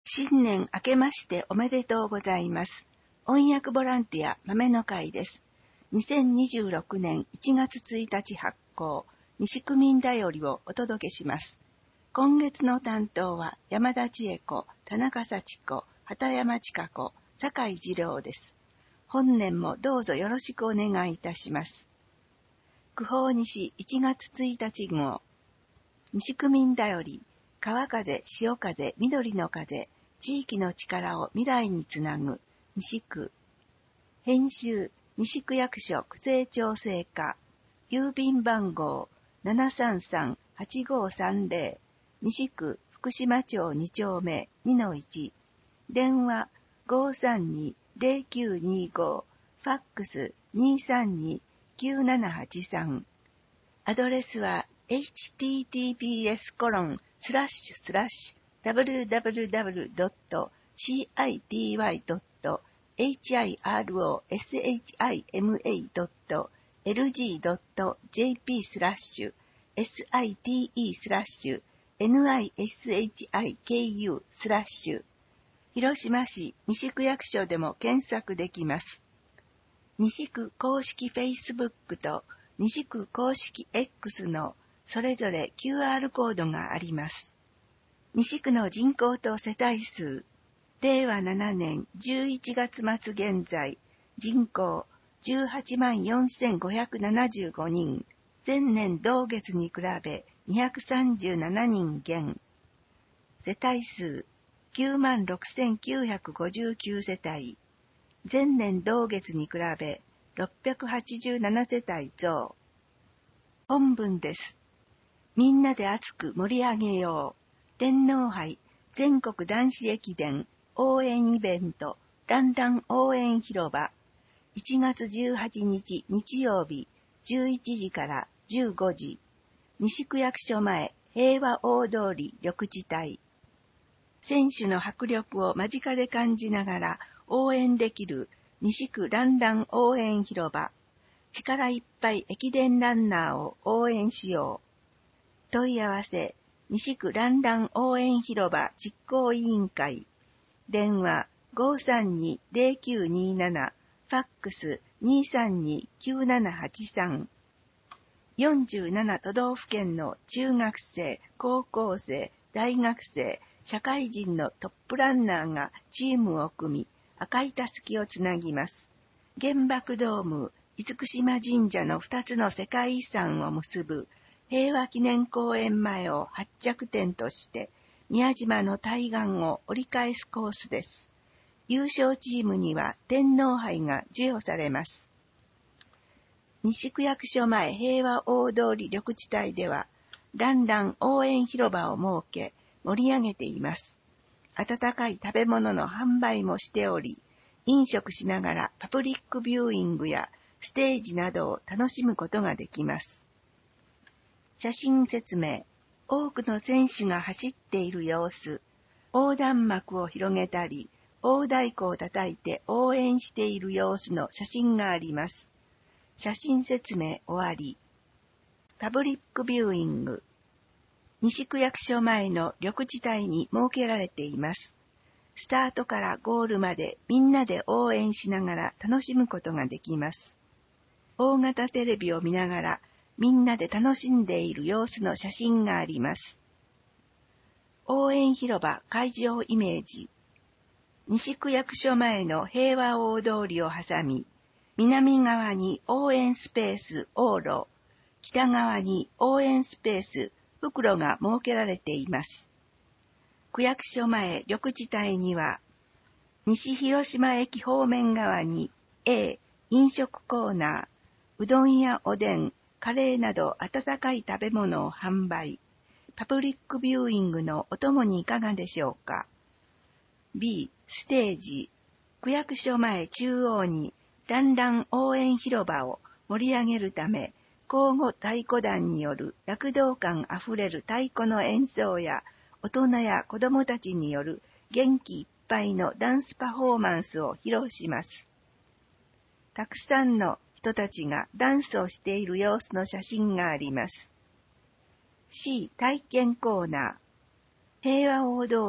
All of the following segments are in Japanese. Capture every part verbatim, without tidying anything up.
新年明けましておめでとうございます。音訳ボランティア豆の会です。にせんにじゅうろくねんいちがつついたち発行、西区民だよりをお届けします。今月の担当は山田千恵子、田中幸子、畑山千佳子、酒井二郎です。本年もどうぞよろしくお願いいたします。区報西いちがつついたち号、西区民だより、川風、潮風、緑の風、地域の力を未来につなぐ、西区。編集、西区役所区政調整課。郵便番号 ななさんさんはちごさんぜろ、西区福島町にちょうめ にのいち。電話 ごさんにーぜろきゅうにご、ファックス にさんにーきゅうななはちさん。アドレスはエイチティーティーピーエスコロンスラッシュスラッシュダブリューダブリューダブリュードットシーアイティーワイドットエイチアイアールオーエスエイチアイエムエードットエルジードットジェーピースラッシュエスアイティーイースラッシュエヌアイエスエイチアイケーユースラッシュ。広島市西区役所でも検索できます。西区公式 Facebook と西区公式 X のそれぞれ キューアール コードがあります。西区の人口と世帯数、れいわななねんじゅういちがつまつ現在、人口じゅうはちまんよんせんごひゃくななじゅうごにん、前年同月に比べにひゃくさんじゅうななにん減。世帯数きゅうまんろくせんきゅうひゃくごじゅうきゅう世帯、前年同月に比べろっぴゃくはちじゅうなな世帯増。本文です。みんなで熱く盛り上げよう。天皇杯全国男子駅伝応援イベントランラン応援広場いちがつじゅうはちにち日曜日じゅういちじからじゅうごじ西区役所前平和大通り緑地帯。選手の迫力を間近で感じながら応援できる西区ランラン応援広場。力いっぱい駅伝ランナーを応援しよう。問い合わせ西区ランラン応援広場実行委員会。電話 ごさんにーぜろきゅうになな、ファックス にさんにーきゅうななはちさん。よんじゅうなな都道府県の中学生、高校生、大学生、社会人のトップランナーがチームを組み、赤いたすきをつなぎます。原爆ドーム、厳島神社のふたつの世界遺産を結ぶ平和記念公園前を発着点として宮島の対岸を折り返すコースです。優勝チームには天皇杯が授与されます。西区役所前平和大通り緑地帯ではランラン応援広場を設け盛り上げています。温かい食べ物の販売もしており、飲食しながらパブリックビューイングやステージなどを楽しむことができます。写真説明。多くの選手が走っている様子。横断幕を広げたり、大太鼓を叩いて応援している様子の写真があります。写真説明終わり。パブリックビューイング。西区役所前の緑地帯に設けられています。スタートからゴールまでみんなで応援しながら楽しむことができます。大型テレビを見ながらみんなで楽しんでいる様子の写真があります。応援広場会場イメージ。西区役所前の平和大通りを挟み、南側に応援スペース往路、北側に応援スペース袋が設けられています。区役所前緑地帯には、西広島駅方面側に A 飲食コーナー、うどんやおでん、カレーなど温かい食べ物を販売。パブリックビューイングのお供にいかがでしょうか。B、ステージ。区役所前中央にランラン応援広場を盛り上げるため、交互太鼓団による躍動感あふれる太鼓の演奏や、大人や子供たちによる元気いっぱいのダンスパフォーマンスを披露します。たくさんの人たちがダンスをしている様子の写真があります。C、体験コーナー。平和大通り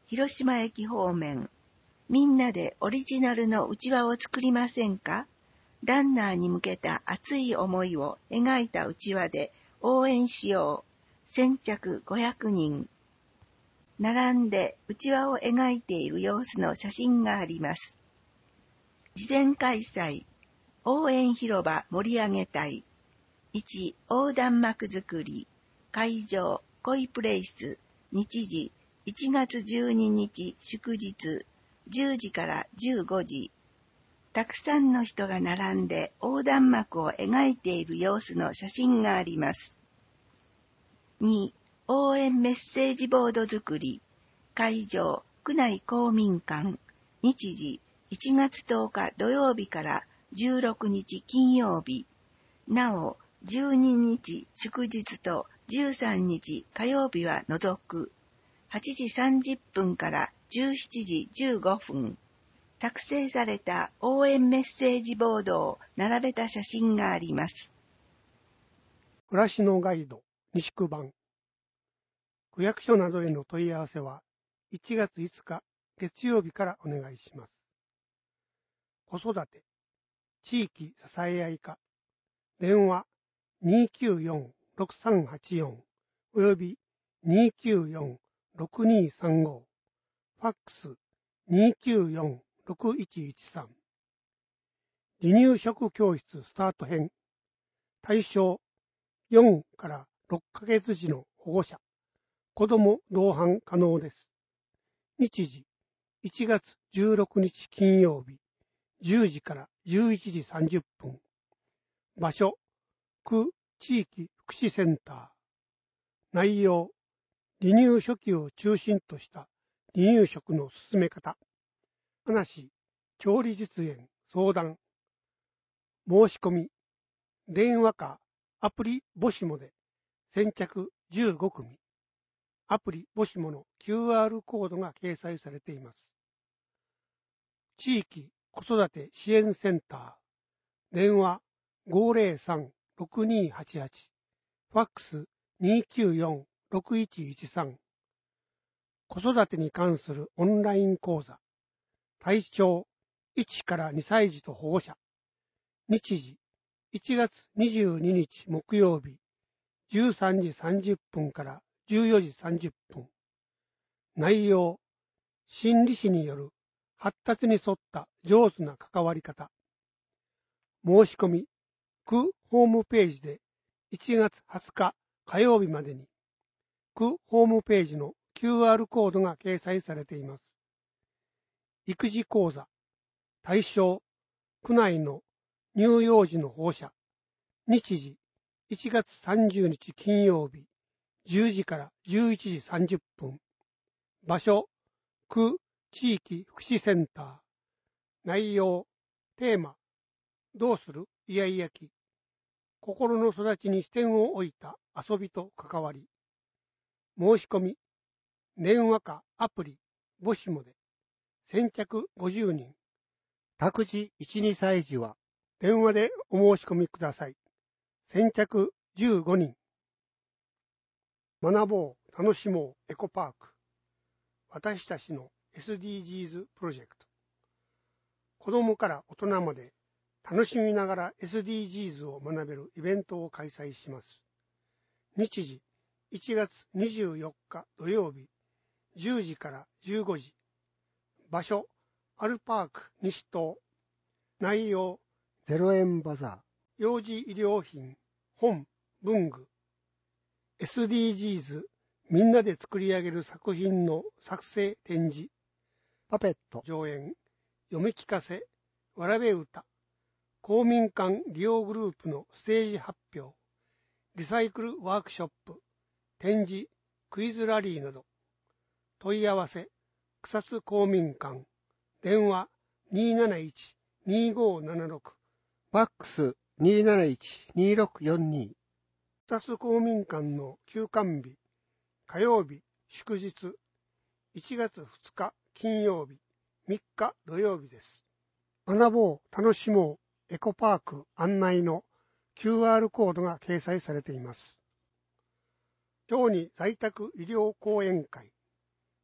広島駅方面。みんなでオリジナルのうちわを作りませんか？ランナーに向けた熱い思いを描いたうちわで応援しよう。先着ごひゃくにん。並んでうちわを描いている様子の写真があります。事前開催。応援広場盛り上げたい。いち. 横断幕作り。会場、コイプレイス。日時、いちがつじゅうににち祝日。じゅうじからじゅうごじ。たくさんの人が並んで横断幕を描いている様子の写真があります。に. 応援メッセージボード作り。会場、区内公民館。日時、いちがつとおか土曜日からじゅうろくにち金曜日。なお、じゅうににち祝日とじゅうさんにち火曜日は除く。はちじさんじゅっぷんからじゅうしちじじゅうごふん。作成された応援メッセージボードを並べた写真があります。 暮らしのガイド、西区版。区役所などへの問い合わせはいちがついつか月曜日からお願いします。子育て、地域支え合い課、電話 にーきゅうよんろくさんはちよん および にーきゅうよんろくにーさんご、ファックス にーきゅうよんろくいちいちさん。離乳食教室スタート編。対象よんからろっかげつ児の保護者。子ども同伴可能です。日時いちがつじゅうろくにち金曜日じゅうじからじゅういちじさんじゅっぷん。場所区地域福祉センター。内容離乳初期を中心とした離乳食の進め方。話調理実演相談。申し込み電話かアプリボシモで先着じゅうごくみ。アプリボシモの キューアール コードが掲載されています。地域子育て支援センター。電話 ごーぜろさんろくにーはちはち。ファックス にーきゅうよんろくいちいちさん。子育てに関するオンライン講座。対象いちからにさい児と保護者。日時いちがつにじゅうににち木曜日じゅうさんじさんじゅっぷんからじゅうよじさんじゅっぷん。内容心理師による発達に沿った上手な関わり方。申し込み区ホームページでいちがつはつか火曜日までに区ホームページの キューアール コードが掲載されています。育児講座対象区内の乳幼児の保護者。日時いちがつさんじゅうにち金曜日じゅうじからじゅういちじさんじゅっぷん。場所区地域福祉センター。内容テーマどうするイヤイヤ期。心の育ちに視点を置いた遊びと関わり。申し込み電話かアプリボシモで先着ごじゅうにん。 託児いち、にさい児は電話でお申し込みください。先着じゅうごにん。学ぼう楽しもうエコパーク。私たちの エスディージーズ プロジェクト。子どもから大人まで楽しみながら エスディージーズ を学べるイベントを開催します。日時いちがつにじゅうよっか土曜日じゅうじからじゅうごじ。場所アルパーク西棟。内容ゼロえんバザ幼児医療品本文具 エスディージーズ みんなで作り上げる作品の作成展示ー、パペット、 上演読み聞かせわらべ歌公民館利用グループのステージ発表リサイクルワークショップ展示クイズラリーなど問い合わせ草津公民館電話 にーなないちにーごーななろく。 ファックス にーなないちにーろくよんに。 草津公民館の休館日火曜日祝日いちがつふつか金曜日みっか土曜日です。学ぼう楽しもうエコパーク案内の キューアール コードが掲載されています。小児在宅医療講演会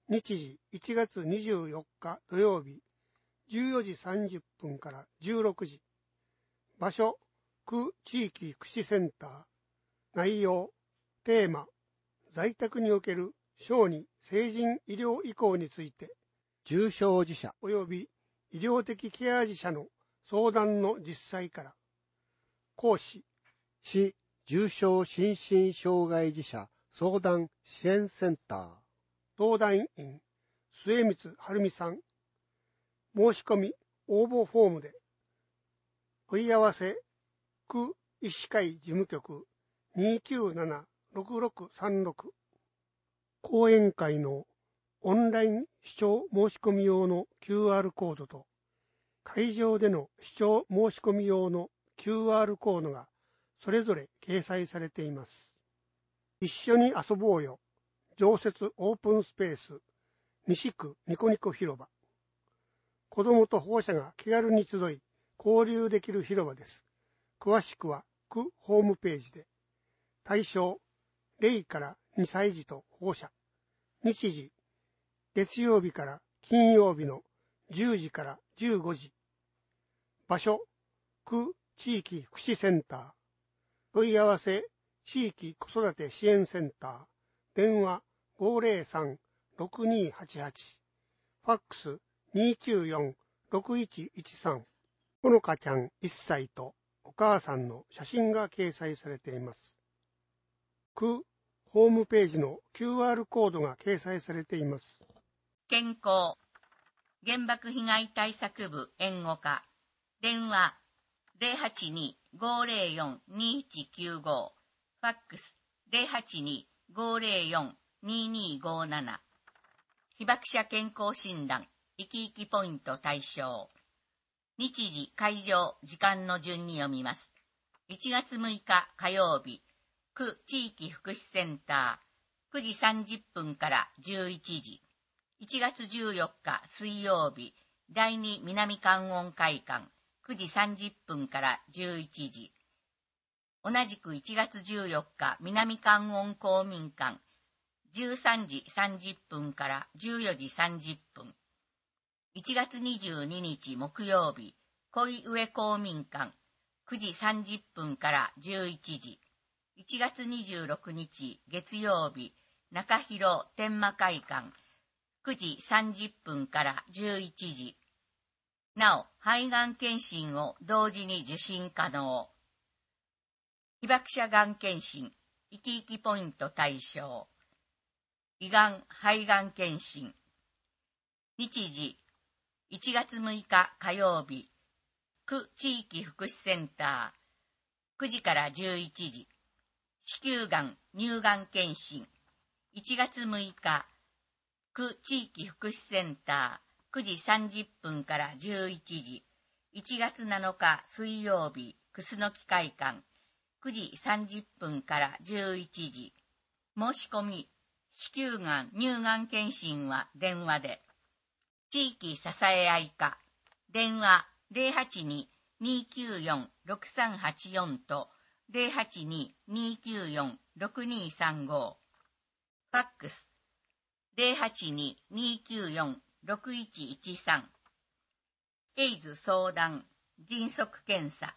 日時いちがつにじゅうよっか土曜日じゅうよじさんじゅっぷんからじゅうろくじ。場所、区地域福祉センター。内容、テーマ、在宅における小児成人医療移行について、 重症児者及び医療的ケア児者の相談の実際から。講師、 市重症心身障害児者相談支援センター。 登壇員、末光晴美さん。申し込み、応募フォームで。問い合わせ、区医師会事務局 にきゅうななろくろくさんろく。講演会のオンライン視聴申し込み用の キューアール コードと、会場での視聴申し込み用の キューアール コードがそれぞれ掲載されています。一緒に遊ぼうよ。常設オープンスペース、西区ニコニコ広場。子どもと保護者が気軽に集い、交流できる広場です。詳しくは区ホームページで。対象、ゼロからにさい児と保護者。日時、月曜日から金曜日のじゅうじからじゅうごじ。場所、区地域福祉センター。問い合わせ、地域子育て支援センター。電話 ごーぜろさんろくにーはちはち。ファックス にーきゅうよんろくいちいちさん。ほのかちゃんいっさいとお母さんの写真が掲載されています。区ホームページの キューアール コードが掲載されています。 健康原爆被害対策部援護課電話 ゼロはちにーごーぜろよんにーいちきゅうご。ファックス ゼロはちにーごーぜろよんにーにーごーなな。被爆者健康診断生き生きポイント対象。日時、会場、時間の順に読みます。いちがつむいか火曜日、区地域福祉センター、くじさんじゅっぷんからじゅういちじ。いちがつじゅうよっか水曜日、だいに南関音会館、くじさんじゅっぷんからじゅういちじ。同じくいちがつじゅうよっか南関音公民館、じゅうさんじさんじゅっぷんからじゅうよじさんじゅっぷん。いちがつにじゅうににち木曜日、恋上公民館、くじさんじゅっぷんからじゅういちじ。いちがつにじゅうろくにち月曜日、中広天満会館、くじさんじゅっぷんからじゅういちじ。なお、肺がん検診を同時に受診可能。被爆者がん検診、生き生きポイント対象。胃がん、肺がん検診。日時、いちがつむいか火曜日、区地域福祉センター、くじからじゅういちじ。子宮がん、乳がん検診。いちがつむいか、区地域福祉センター、くじさんじゅっぷんからじゅういちじ。いちがつなのか水曜日、楠木会館、くじさんじゅっぷんからじゅういちじ。申し込み、子宮がん、乳がん検診は電話で。地域支え合い課、電話 ゼロはちにーにーきゅうよんろくさんはちよん と ゼロはちにーにーきゅうよんろくにーさんご。ファックス ゼロはちにーにーきゅうよんろくいちいちさん。エイズ相談、迅速検査。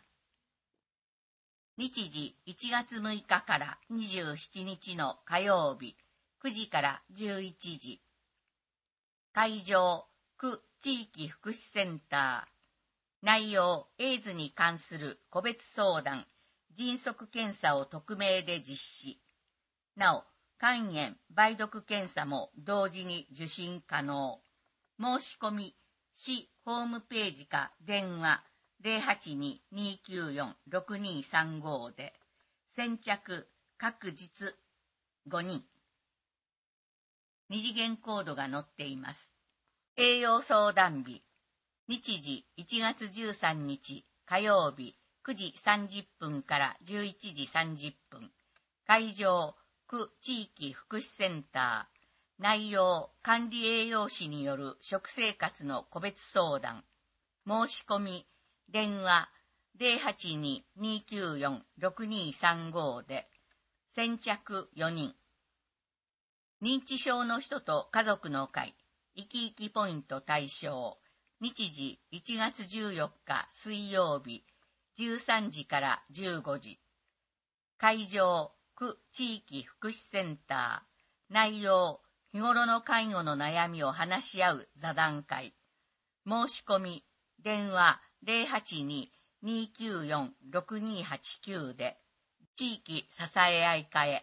日時いちがつむいかからにじゅうしちにちの火曜日、くじからじゅういちじ。会場、区地域福祉センター。内容、エイズに関する個別相談、迅速検査を匿名で実施。なお、肝炎、梅毒検査も同時に受診可能。申し込み、市ホームページか電話 ゼロはちにーにーきゅうよんろくにーさんご で。先着、各日ごにん。二次元コードが載っています。栄養相談日。日時いちがつじゅうさんにち火曜日くじさんじゅっぷんからじゅういちじさんじゅっぷん。会場、区地域福祉センター。内容、管理栄養士による食生活の個別相談。申し込み、電話 ゼロはちにーにーきゅうよんろくにーさんご で。先着よにん。 認知症の人と家族の会、生き生きポイント対象。日時いちがつじゅうよっか水曜日、じゅうさんじからじゅうごじ。会場、区地域福祉センター。内容、日頃の介護の悩みを話し合う座談会。申し込み、電話 ゼロはちに にーきゅうよん ろくにーはちきゅう で、地域支え合い課へ。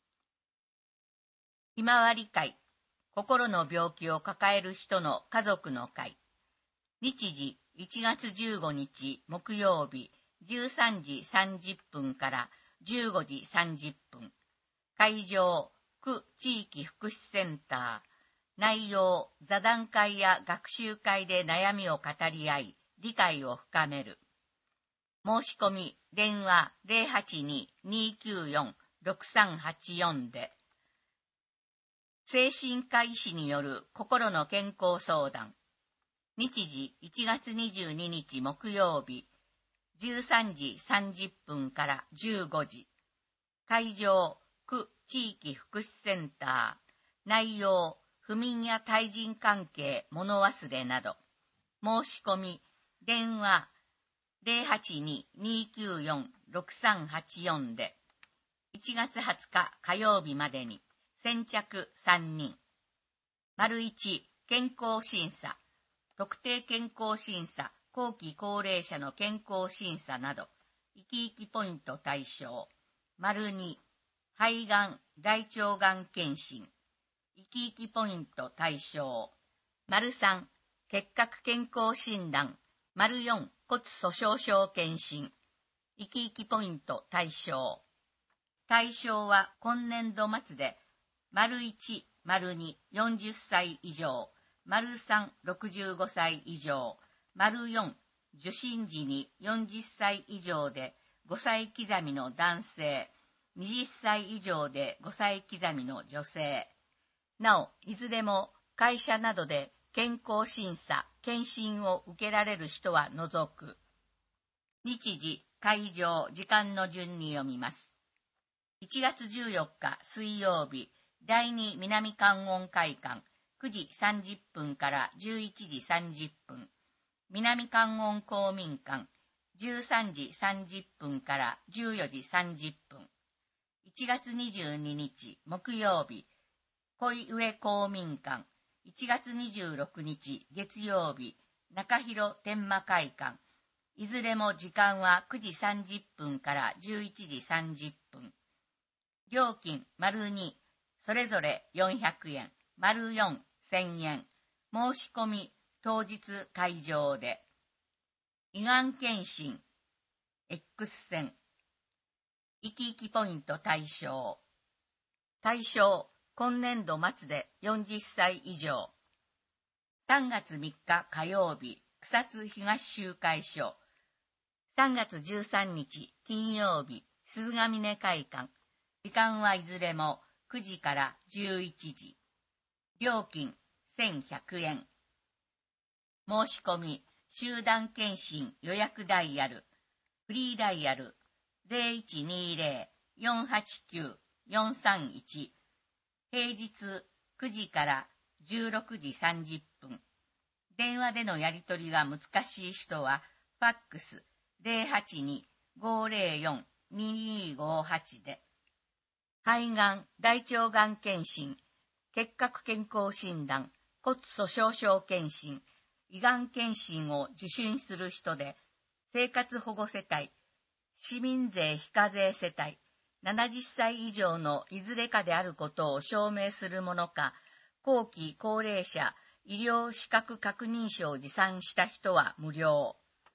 ひまわり会、心の病気を抱える人の家族の会。日時いちがつじゅうごにち木曜日、じゅうさんじさんじゅっぷんからじゅうごじさんじゅっぷん。会場、区地域福祉センター。内容、座談会や学習会で悩みを語り合い、理解を深める。申し込み、電話 ゼロはちに にーきゅうよん ろくさんはちよん で。精神科医師による心の健康相談。日時いちがつにじゅうににち木曜日、じゅうさんじさんじゅっぷんからじゅうごじ。会場、区地域福祉センター。内容、不眠や対人関係、物忘れなど。申し込み、電話ゼロはちに にーきゅうよん ろくさんはちよん で。いちがつはつか火曜日までに、先着さんにん。丸いち、健康審査。特定健康審査、後期高齢者の健康審査など、生き生きポイント対象。丸に、肺がん、大腸がん検診。生き生きポイント対象。丸さん、結核健康診断。丸よん、骨粗鬆症検診。生き生きポイント対象。対象は今年度末で、丸いち、丸に、よんじゅっさい以上。丸さん、ろくじゅうごさい以上。丸よん、受診時によんじゅっさい以上でごさい刻みの男性。はたち以上でごさい刻みの女性。なお、いずれも会社などで健康審査、検診を受けられる人は除く。日時、会場、時間の順に読みます。いちがつじゅうよっか水曜日、だいに南関音会館、くじさんじゅっぷんからじゅういちじさんじゅっぷん。南関音公民館、じゅうさんじさんじゅっぷんからじゅうよじさんじゅっぷん。いちがつにじゅうににち木曜日、小上公民館、いちがつにじゅうろくにち月曜日、中広天満会館。いずれも時間はくじさんじゅっぷんからじゅういちじさんじゅっぷん。料金丸に、それぞれよんひゃくえん、丸よん、せんえん。申し込み、当日会場で。胃がん検診、X 線。生き生きポイント対象。対象、今年度末でよんじゅっさい以上。さんがつみっか火曜日、草津東集会所。さんがつじゅうさんにち金曜日、鈴ヶ峰会館。時間はいずれもくじからじゅういちじ。料金せんひゃくえん。申し込み、集団検診予約ダイヤル、フリーダイヤルゼロいちにゼロ よんはちきゅう よんさんいち。平日くじからじゅうろくじさんじゅっぷん。電話でのやり取りが難しい人は、ファックスゼロはちに ごゼロよん ににごはちで。肺がん、大腸がん検診、結核健康診断、骨粗鬆症検診、胃がん検診を受診する人で、生活保護世帯、市民税非課税世帯、ななじゅっさい以上のいずれかであることを証明するものか、後期高齢者医療資格確認書を持参した人は無料。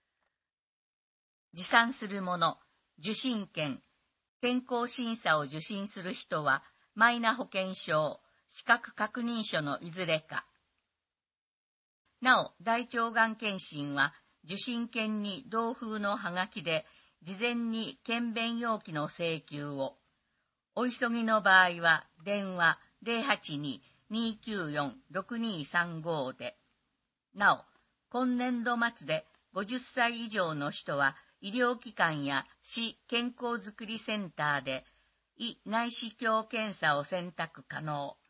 持参するもの、受診券、健康審査を受診する人は、マイナ保険証、資格確認書のいずれか。なお、大腸がん検診は、受診券に同封のはがきで、事前に検便要記の請求を。お急ぎの場合は、電話ゼロはちに にーきゅうよん ろくにーさんご で。なお、今年度末でごじゅっさい以上の人は、医療機関や市健康づくりセンターで、胃内視鏡検査を選択可能。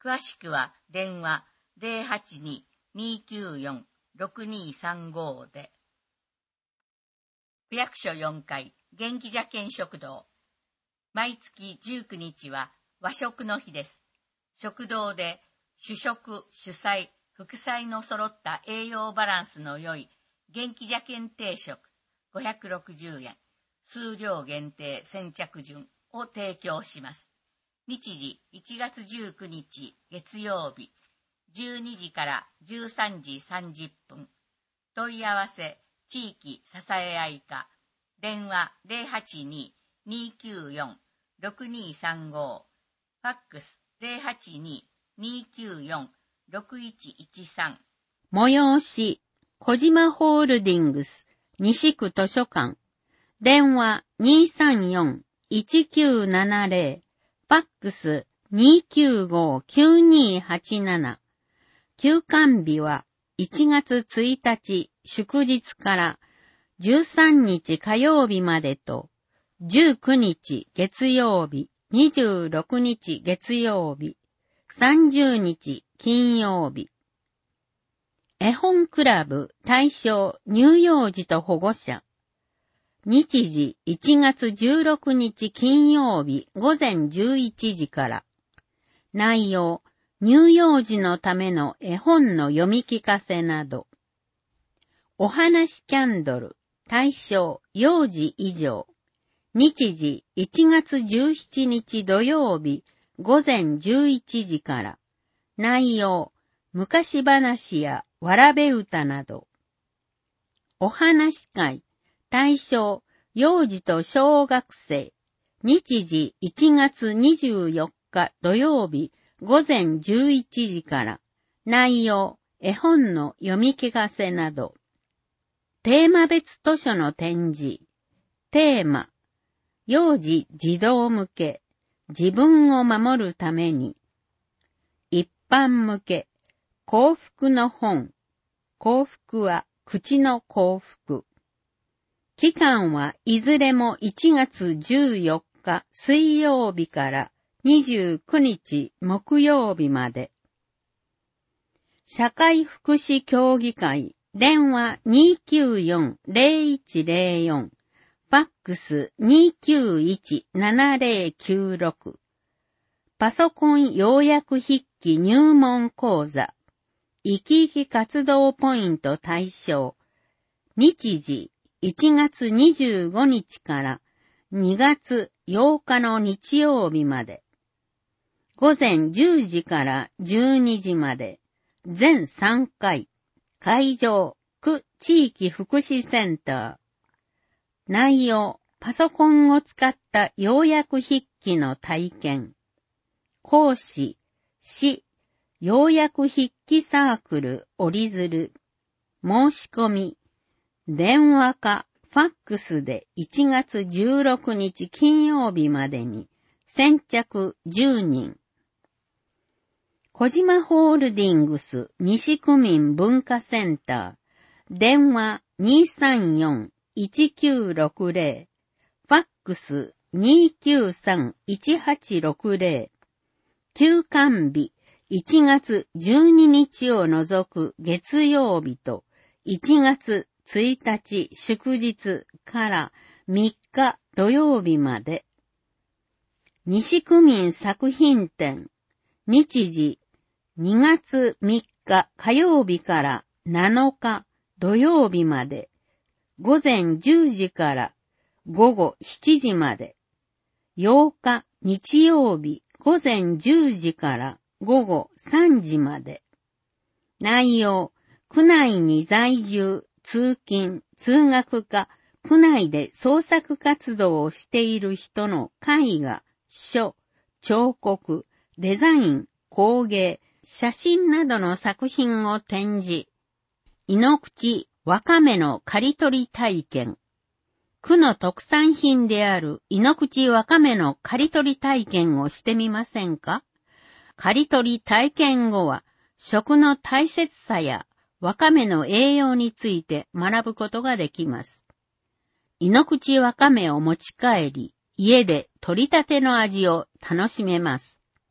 詳しくは電話 ゼロはちに にーきゅうよん ろくにーさんご で。区役所よんかい元気茶券食堂。毎月じゅうくにちは和食の日です。食堂で主食、主菜、副菜の揃った栄養バランスの良い元気茶券定食ごひゃくろくじゅうえん、数量限定先着順を提供します。日時いちがつじゅうくにち月曜日、じゅうにじからじゅうさんじさんじゅっぷん。問い合わせ、地域支え合い課、電話 ゼロはちに にーきゅうよん ろくにーさんご、ファックス ゼロはちに にーきゅうよん ろくいちいちさん。 催し、小島ホールディングス、西区図書館、電話 にーさんよん いちきゅうななゼロ、ファックス にーきゅうご きゅうにーはちなな。休館日はいちがつついたち祝日からじゅうさんにち火曜日までと、じゅうくにち月曜日、にじゅうろくにち月曜日、さんじゅうにち金曜日。絵本クラブ対象乳幼児と保護者。日時いちがつじゅうろくにち金曜日ごぜんじゅういちじから。内容、乳幼児のための絵本の読み聞かせなど。お話キャンドル対象幼児以上。日時いちがつじゅうしちにち土曜日ごぜんじゅういちじから。内容、昔話やわらべ歌など。お話会対象幼児と小学生。日時いちがつにじゅうよっか土曜日ごぜんじゅういちじから。内容、絵本の読み聞かせなど。テーマ別図書の展示。テーマ、幼児児童向け、自分を守るために。一般向け、幸福の本。幸福は口の幸福。期間はいずれもいちがつじゅうよっか水曜日からにじゅうくにち木曜日まで。社会福祉協議会電話 にーきゅうよん ゼロいちゼロよん、ファックス にーきゅういち ななゼロきゅうろく、パソコン要約筆記入門講座、生き生き活動ポイント対象、日時いちがつにじゅうごにちからにがつようかの日曜日まで、ごぜんじゅうじからじゅうにじまで、全さんかい、会場、区地域福祉センター。内容、パソコンを使った要約筆記の体験。講師、市、要約筆記サークル折り鶴。申し込み、電話かファックスでいちがつじゅうろくにち金曜日までに先着じゅうにん。小島ホールディングス西区民文化センター、電話 にーさんよん いちきゅうろくゼロ、ファックス にーきゅうさん いちはちろくゼロ、休館日いちがつじゅうににちを除く月曜日といちがつついたち祝日からみっか土曜日まで。西区民作品展、日時にがつみっか火曜日からなのか土曜日まで、ごぜんじゅうじからごごしちじまで、ようか日曜日ごぜんじゅうじからごごさんじまで。内容、区内に在住、通勤、通学か、区内で創作活動をしている人の絵画、書、彫刻、デザイン、工芸、写真などの作品を展示。井の口わかめの刈り取り体験。区の特産品である井の口わかめの刈り取り体験をしてみませんか？刈り取り体験後は、食の大切さやわかめの栄養について学ぶことができます。井の口わかめを持ち帰り、家で取り立ての味を楽しめます。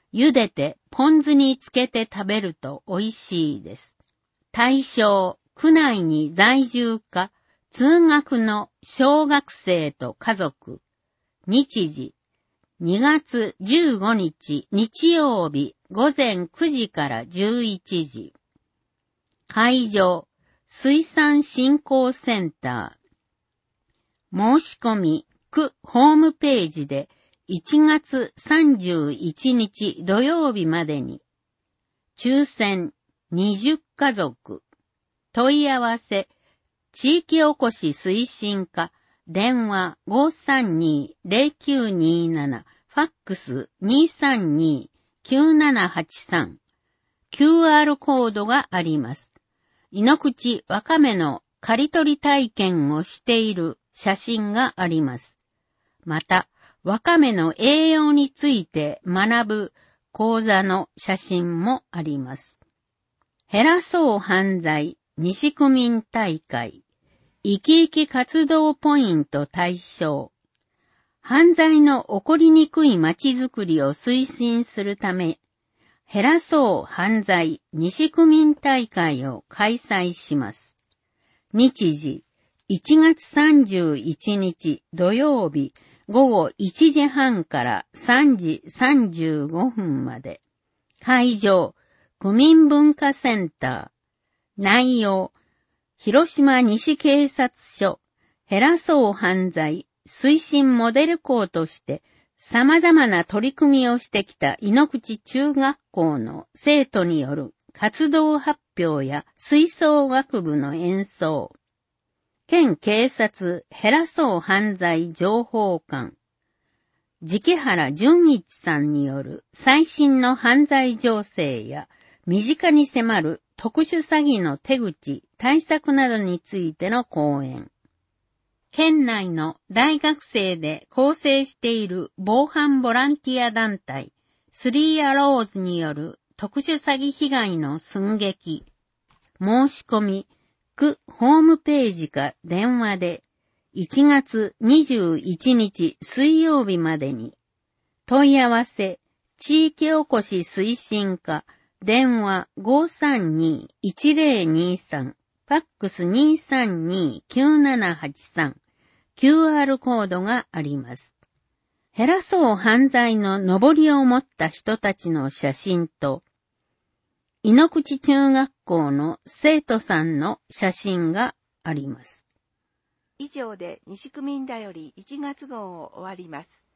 茹でてポン酢につけて食べると美味しいです。対象、区内に在住か、通学の小学生と家族。日時、にがつじゅうごにち日曜日ごぜんくじからじゅういちじ。会場、水産振興センター。申し込み、区ホームページでいちがつさんじゅういちにち土曜日までに。抽選にじゅっかぞく。問い合わせ、地域おこし推進課、電話 ごーさんにーぜろきゅうにーなな、ファックス にーさんにーきゅうななはちさん。キューアール コードがあります。井ノ口わかめの刈り取り体験をしている写真があります。また、わかめの栄養について学ぶ講座の写真もあります。減らそう犯罪西区民大会生き生き活動ポイント対象。犯罪の起こりにくい街づくりを推進するため、減らそう犯罪西区民大会を開催します。日時、いちがつさんじゅういちにち土曜日ごごいちじはんからさんじさんじゅうごふんまで。会場、区民文化センター。内容、広島西警察署、減らそう犯罪推進モデル校として様々な取り組みをしてきた井ノ口中学校の生徒による活動発表や吹奏楽部の演奏。県警察減らそう犯罪情報館。直原淳一さんによる最新の犯罪情勢や身近に迫る特殊詐欺の手口、対策などについての講演。県内の大学生で構成している防犯ボランティア団体、スリーアローズによる特殊詐欺被害の寸劇。申し込み、区ホームページか電話でいちがつにじゅういちにち水曜日までに。問い合わせ、地域おこし推進課、電話 ごーさんにーいちぜろにーさん、ファックス にーさんにーきゅうななはちさん、キューアール コードがあります。減らそう犯罪の上りを持った人たちの写真と、井ノ口中学校の生徒さんの写真があります。 以上で西区民だよりいちがつごうを終わります。